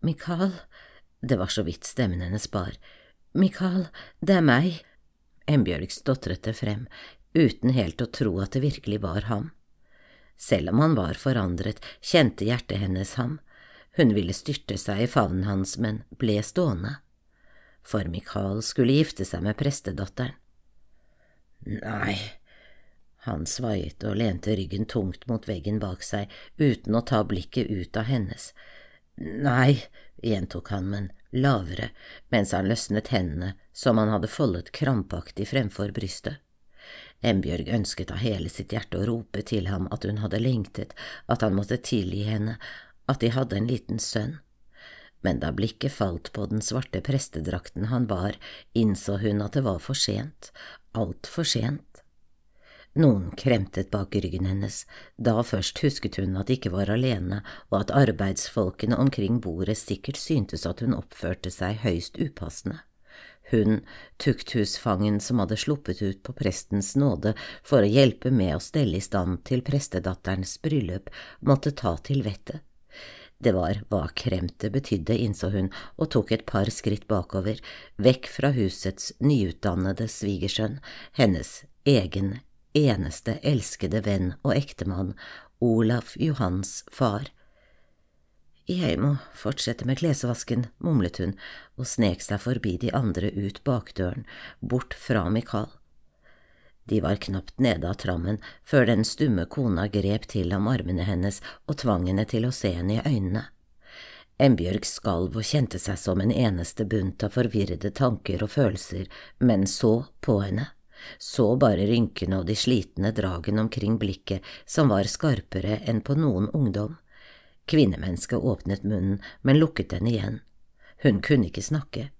Mikael, det var så vidt stemmen hennes bar. Mikael, det meg. Embjørg stotret det frem, uten helt å tro at det virkelig var ham. Selv om han var forandret, kjente hjertet hennes ham. Hun ville styrte seg i favnen hans, men ble stående. For Mikael skulle gifte seg med prestedatteren. Nei. Han svaiet og lente ryggen tungt mot veggen bak seg, uten å ta blikket ut av hennes. Nei, gjentok han, men lavere, mens han løsnet hendene som han hadde foldet krampaktig fremfor brystet. Embjørg ønsket av hele sitt hjerte å rope til ham at hun hadde lengtet, at han måtte tilgi henne, at de hadde en liten sønn. Men da blikket falt på den svarte prestedrakten han bar, innså hun at det var for sent, alt for sent. Noen kremtet bak ryggen hennes, da først husket hun at de ikke var alene, og at arbeidsfolkene omkring bordet sikkert syntes at hun oppførte seg høyst upassende. Hun, tukthusfangen som hadde sluppet ut på prestens nåde for å hjelpe med å stelle i stand til prestedatterens bryllup, måtte ta til vettet. Det var hva kremte betydde, innså hun, og tok et par skritt bakover, vekk fra husets nyutdannede svigersønn, hennes egen, eneste elskede venn og ektemann, Olaf Johans far. Jeg må fortsette med klesvasken, mumlet hun, og snek seg forbi de andre ut bakdøren, bort fra Mikael. De var knapt nede av trammen, før den stumme kona grep til om armene hennes og tvang henne til å se henne i øynene. Embjørg skalv og kjente seg som en eneste bunt av forvirrede tanker og følelser, men så på henne. Så bare rynkene og de slitne dragene omkring blikket, som var skarpere enn på noen ungdom. Kvinnemennesket åpnet munnen, men lukket den igjen. Hun kunne ikke snakke.